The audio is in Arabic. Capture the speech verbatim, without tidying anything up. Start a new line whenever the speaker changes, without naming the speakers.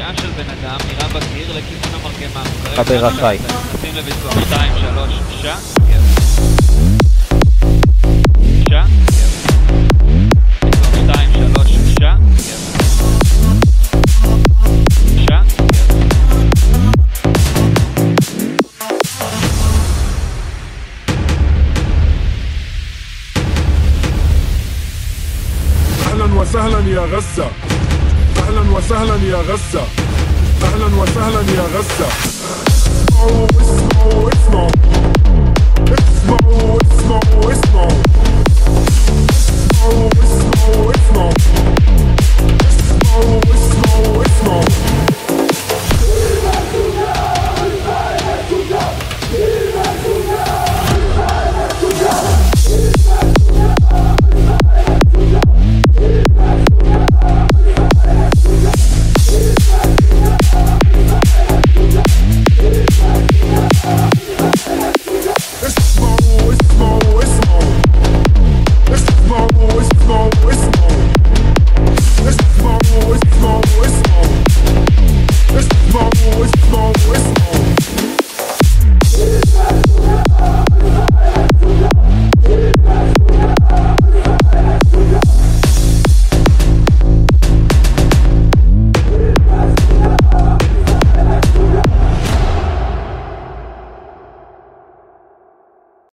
קריאה של בן אדם, נראה בקיר לכיוון המרגמה.
חבר החי.
נשים לביצוע שתיים, שלוש, שע. שע. ביצוע שתיים, שלוש, שע. שע.
أهلا وسهلا يا غزة أهلا وسهلا يا غزة أهلا وسهلا يا غزة اسمعوا اسمعوا اسمعوا اسمعوا اسمعوا اسمعوا